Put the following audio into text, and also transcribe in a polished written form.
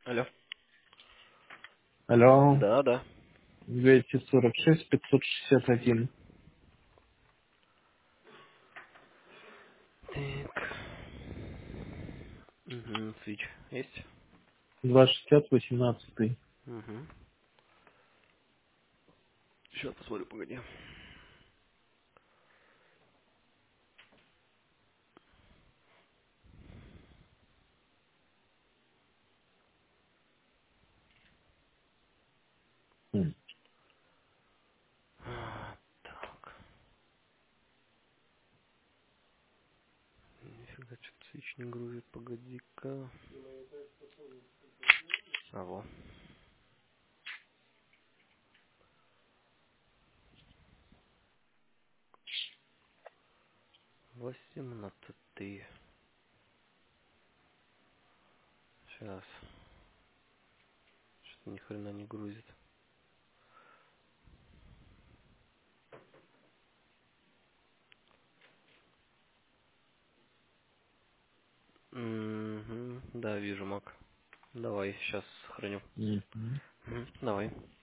Алло. Алло, Да, да. 246 561. Так. Угу, свич есть? 260 18. Угу. Сейчас посмотрю, погоди. Так. Нифига, что-то свич не грузит, погоди-ка. А, во. 18. Сейчас. Что-то ни хрена не грузит. Угу. Да, вижу, Мак. Давай, сейчас сохраню. Мгм. Угу. Давай.